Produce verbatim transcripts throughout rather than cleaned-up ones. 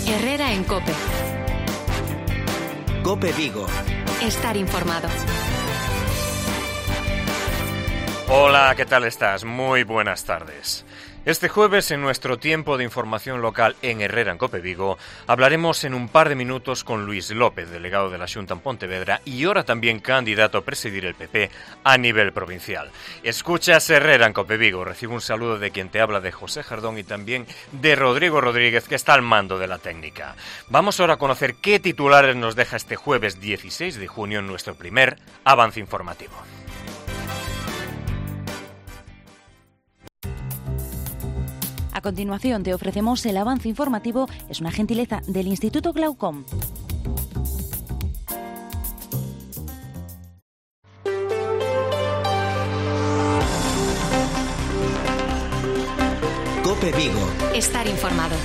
Herrera en COPE. COPE Vigo. Estar informado. Hola, ¿qué tal estás? Muy buenas tardes. Este jueves, en nuestro tiempo de información local en Herrera en COPE Vigo, hablaremos en un par de minutos con Luis López, delegado de la Xunta en Pontevedra y ahora también candidato a presidir el P P a nivel provincial. Escuchas Herrera en COPE Vigo. Recibo un saludo de quien te habla, de José Jardón, y también de Rodrigo Rodríguez, que está al mando de la técnica. Vamos ahora a conocer qué titulares nos deja este jueves dieciséis de junio en nuestro primer avance informativo. A continuación te ofrecemos el avance informativo, es una gentileza del Instituto Glaucom. COPE Vigo. Estar informado.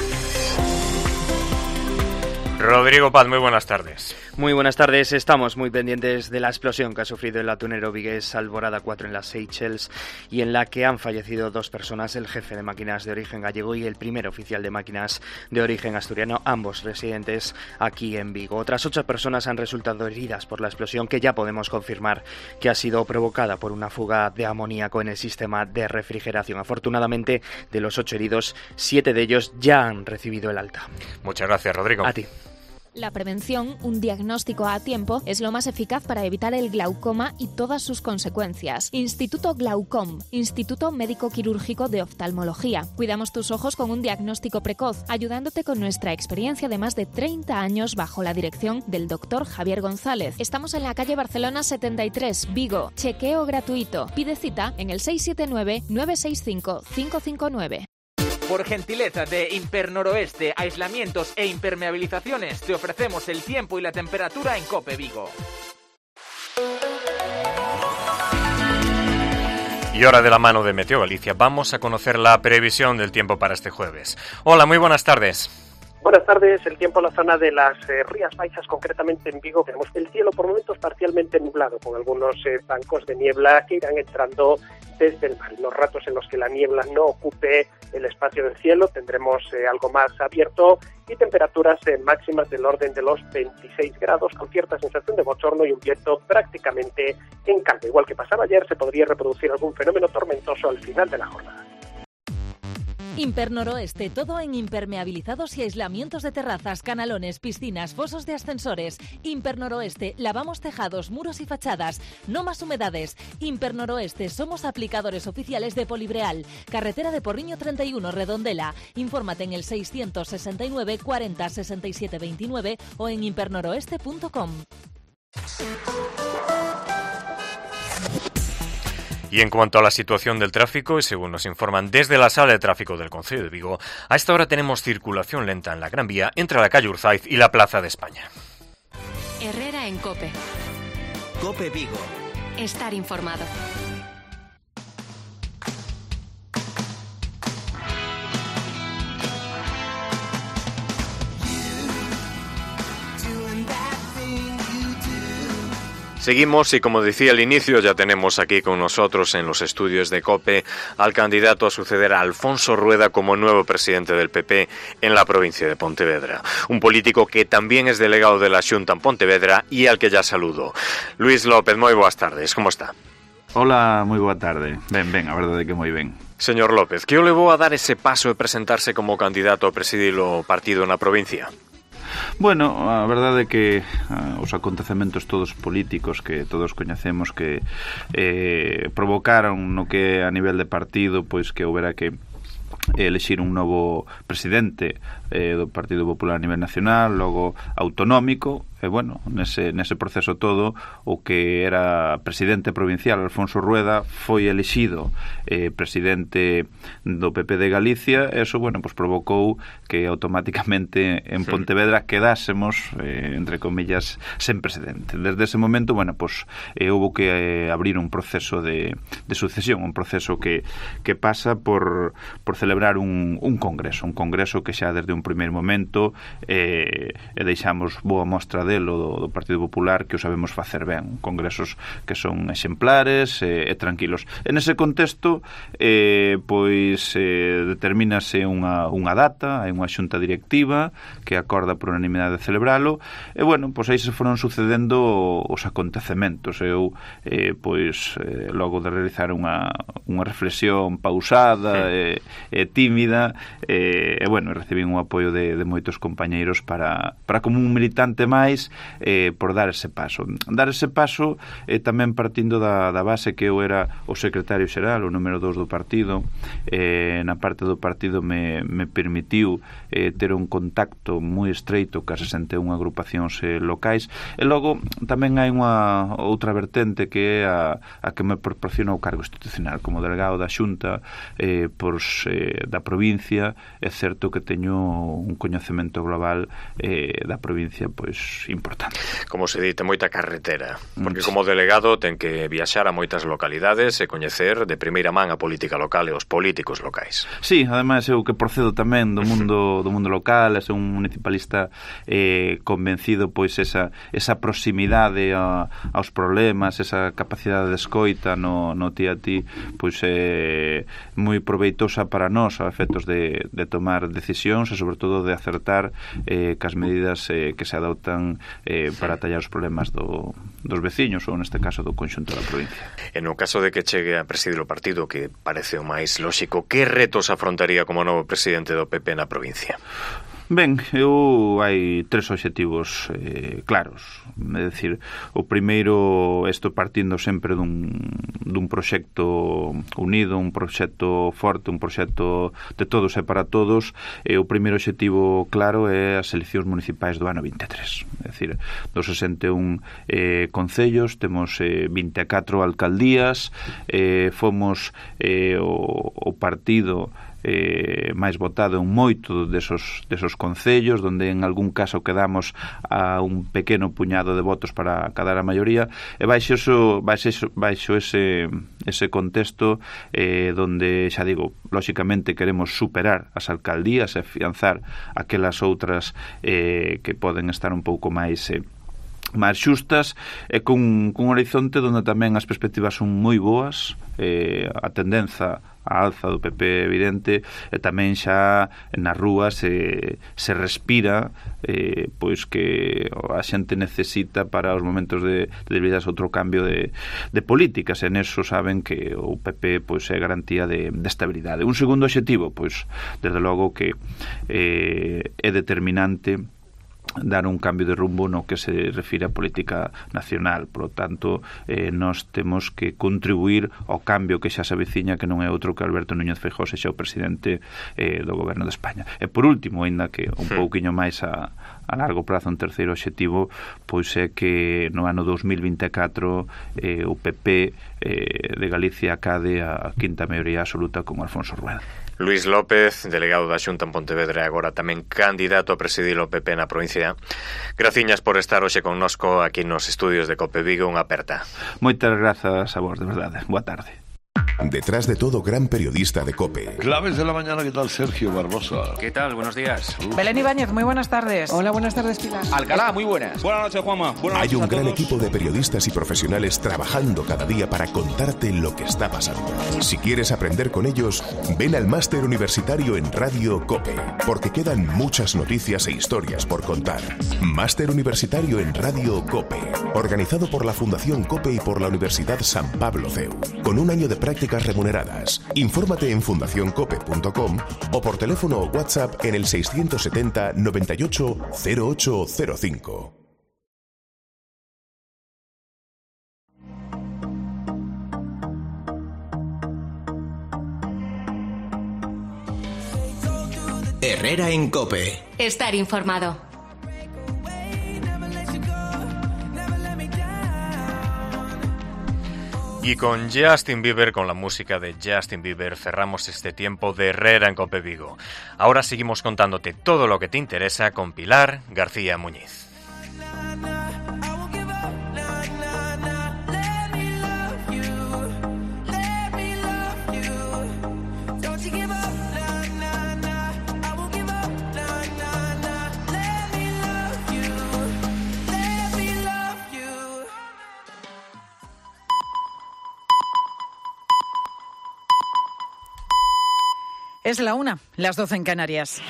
Rodrigo Paz, muy buenas tardes. Muy buenas tardes. Estamos muy pendientes de la explosión que ha sufrido el atunero vigués Alborada cuatro en las Seychelles y en la que han fallecido dos personas, el jefe de máquinas de origen gallego y el primer oficial de máquinas de origen asturiano, ambos residentes aquí en Vigo. Otras ocho personas han resultado heridas por la explosión, que ya podemos confirmar que ha sido provocada por una fuga de amoníaco en el sistema de refrigeración. Afortunadamente, de los ocho heridos, siete de ellos ya han recibido el alta. Muchas gracias, Rodrigo. A ti. La prevención, un diagnóstico a tiempo, es lo más eficaz para evitar el glaucoma y todas sus consecuencias. Instituto Glaucom, Instituto Médico Quirúrgico de Oftalmología. Cuidamos tus ojos con un diagnóstico precoz, ayudándote con nuestra experiencia de más de treinta años bajo la dirección del doctor Javier González. Estamos en la calle Barcelona setenta y tres, Vigo. Chequeo gratuito. Pide cita en el seis siete nueve, nueve seis cinco, cinco cinco nueve. Por gentileza de Impernoroeste, aislamientos e impermeabilizaciones, te ofrecemos el tiempo y la temperatura en COPE Vigo. Y ahora, de la mano de Meteo Galicia, vamos a conocer la previsión del tiempo para este jueves. Hola, muy buenas tardes. Buenas tardes. El tiempo en la zona de las eh, Rías Baixas, concretamente en Vigo, tenemos el cielo por momentos parcialmente nublado, con algunos eh, bancos de niebla que irán entrando desde el mar. Los ratos en los que la niebla no ocupe el espacio del cielo tendremos eh, algo más abierto y temperaturas eh, máximas del orden de los veintiséis grados, con cierta sensación de bochorno y un viento prácticamente en calma. Igual que pasaba ayer, se podría reproducir algún fenómeno tormentoso al final de la jornada. Impernoroeste, todo en impermeabilizados y aislamientos de terrazas, canalones, piscinas, fosos de ascensores. Impernoroeste, lavamos tejados, muros y fachadas. No más humedades. Impernoroeste, somos aplicadores oficiales de Polibreal. Carretera de Porriño treinta y uno, Redondela. Infórmate en el seiscientos sesenta y nueve, cuarenta, sesenta y siete, veintinueve o en impernoroeste punto com. Y en cuanto a la situación del tráfico, y según nos informan desde la sala de tráfico del Concello de Vigo, a esta hora tenemos circulación lenta en la Gran Vía entre la calle Urzaiz y la Plaza de España. Herrera en COPE. COPE Vigo. Estar informado. Seguimos y, como decía al inicio, ya tenemos aquí con nosotros en los estudios de COPE al candidato a suceder a Alfonso Rueda como nuevo presidente del P P en la provincia de Pontevedra. Un político que también es delegado de la Xunta en Pontevedra y al que ya saludo. Luis López, moi boas tardes, como está? Hola, moi boa tarde. Ben, ben, a verdade que moi ben. Señor López, que o levou a dar ese paso de presentarse como candidato a presidir o partido na provincia? Bueno, a verdade é que uh, os acontecementos todos políticos que todos coñecemos que eh, provocaron no que a nivel de partido pois que houbera que elexir un novo presidente eh, do Partido Popular a nivel nacional, logo autonómico, e bueno, nese, nese proceso todo o que era presidente provincial Alfonso Rueda foi elixido eh, presidente do P P de Galicia. Eso, bueno, pues provocou que automáticamente en Pontevedra quedásemos, eh, entre comillas, sen presidente. Desde ese momento, bueno, pues eh, houve que eh, abrir un proceso de, de sucesión, un proceso que, que pasa por, por celebrar un, un congreso, un congreso que xa desde un primeiro momento eh, e deixamos boa mostra de modelo do, do Partido Popular que o sabemos facer ben, congresos que son exemplares e, e tranquilos. En ese contexto, eh, pois eh, determínase unha, unha data, hai unha xunta directiva que acorda por unanimidade de celebralo, e bueno, pois aí se foron sucedendo os acontecementos. Eu, eh, pois, eh, logo de realizar unha, unha reflexión pausada e, e tímida, e, e bueno, recibín un apoio de, de moitos compañeiros para, para como un militante máis, eh, por dar ese paso. Dar ese paso eh, tamén partindo da, da base que eu era o secretario xeral, o número dos do partido, eh, na parte do partido me, me permitiu eh, ter un contacto moi estreito ca sesenta e unha agrupacións eh, locais, e logo tamén hai unha outra vertente que é a, a que me proporciona o cargo institucional como delegado da Xunta eh, por, eh, da provincia. É certo que teño un coñecemento global eh, da provincia pois importante. Como se di, ten moita carretera, porque como delegado ten que viaxar a moitas localidades e coñecer de primeira man a política local e os políticos locais. Sí, ademais eu que procedo tamén do mundo do mundo local, é un municipalista eh, convencido, pois esa, esa proximidade a, aos problemas, esa capacidade de escoita no, no ti a ti, pois é eh, moi proveitosa para nós a efectos de, de tomar decisións e sobre todo de acertar eh, cas medidas eh, que se adoptan Eh, para tallar os problemas do, dos veciños ou neste caso do conxunto da provincia. En o caso de que chegue a presidir o partido, que parece o máis lóxico, que retos afrontaría como novo presidente do P P na provincia? Ben, eu hai tres obxectivos eh, claros. É dicir, o primeiro, estou partindo sempre dun, dun proxecto unido, un proxecto forte, un proxecto de todos e para todos. E o primeiro obxectivo claro é as eleccións municipais do ano vinte e tres. É dicir, dos sesenta e un eh, concellos, temos eh, vinte e catro alcaldías, eh, fomos eh, o, o partido eh, máis votado en moito desos, desos concellos, donde en algún caso quedamos a un pequeno puñado de votos para cadar a maioría, e baixo, eso, baixo, baixo ese, ese contexto eh, donde, xa digo, lóxicamente queremos superar as alcaldías e afianzar aquelas outras eh, que poden estar un pouco máis eh, máis xustas, e con, con un horizonte donde tamén as perspectivas son moi boas, eh, a tendenza a alza do P P evidente, e tamén xa nas rúas se, se respira eh, pois que a xente necesita para os momentos de, de debilidade outro cambio de, de políticas, e neso saben que o P P pois é garantía de, de estabilidade. Un segundo obxectivo, pois desde logo que eh, é determinante dar un cambio de rumbo no que se refire a política nacional. Por lo tanto, eh, nós temos que contribuir ao cambio que xa se aveciña, que non é outro que Alberto Núñez Feijóo sexa o presidente eh, do goberno de España. E por último, aínda que un pouquiño máis a, a largo prazo, un terceiro obxectivo, pois é que no ano dos mil vinte e catro eh, o P P eh, de Galicia acade a quinta maioría absoluta con Alfonso Rueda. Luís López, delegado da Xunta en Pontevedra e agora tamén candidato a presidir o P P na provincia. Graciñas por estar hoxe connosco aquí nos estudios de Cope Vigo. Unha aperta. Moitas grazas a vos, de verdade. Boa tarde. Detrás de todo, gran periodista de COPE. Claves de la mañana, ¿qué tal, Sergio Barbosa? ¿Qué tal? Buenos días. Uh. Belén Ibáñez, muy buenas tardes. Hola, buenas tardes, Pilar. Alcalá, muy buenas. Buenas noches, Juanma. Buenas Hay noches un gran equipo de periodistas y profesionales trabajando cada día para contarte lo que está pasando. Si quieres aprender con ellos, ven al Máster Universitario en Radio COPE, porque quedan muchas noticias e historias por contar. Máster Universitario en Radio COPE, organizado por la Fundación COPE y por la Universidad San Pablo C E U, con un año de prácticas remuneradas. Infórmate en fundación cope punto com o por teléfono o WhatsApp en el seiscientos setenta, noventa y ocho, cero ocho cero cinco. Herrera en COPE. Estar informado. Y con Justin Bieber, con la música de Justin Bieber, cerramos este tiempo de Herrera en Cope Vigo. Ahora seguimos contándote todo lo que te interesa con Pilar García Muñiz. Es la una, las doce en Canarias.